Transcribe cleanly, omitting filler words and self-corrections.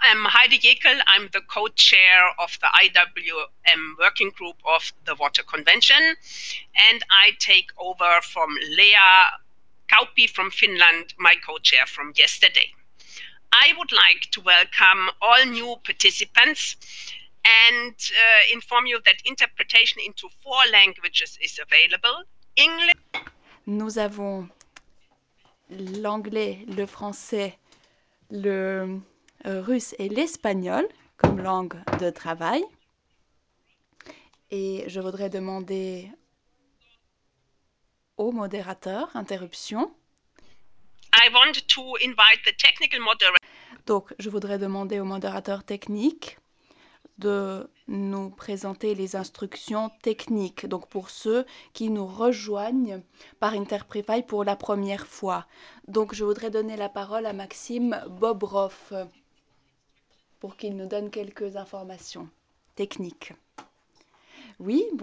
I'm Heidi Jekyll. I'm the co-chair of the IWM working group of the Water Convention, and I take over from Lea Kauppi from Finland, my co-chair from yesterday. I would like to welcome all new participants and inform you that interpretation into 4 languages is available. English. Nous avons l'anglais, le français, le russe et l'espagnol comme langue de travail. Et je voudrais demander au modérateur, interruption. I want to invite the technical moderator. Donc, je voudrais demander au modérateur technique de nous présenter les instructions techniques. Donc, pour ceux qui nous rejoignent par Interprefy pour la première fois. Donc, je voudrais donner la parole à Maxime Bobrov pour qu'il nous donne quelques informations techniques. Oui,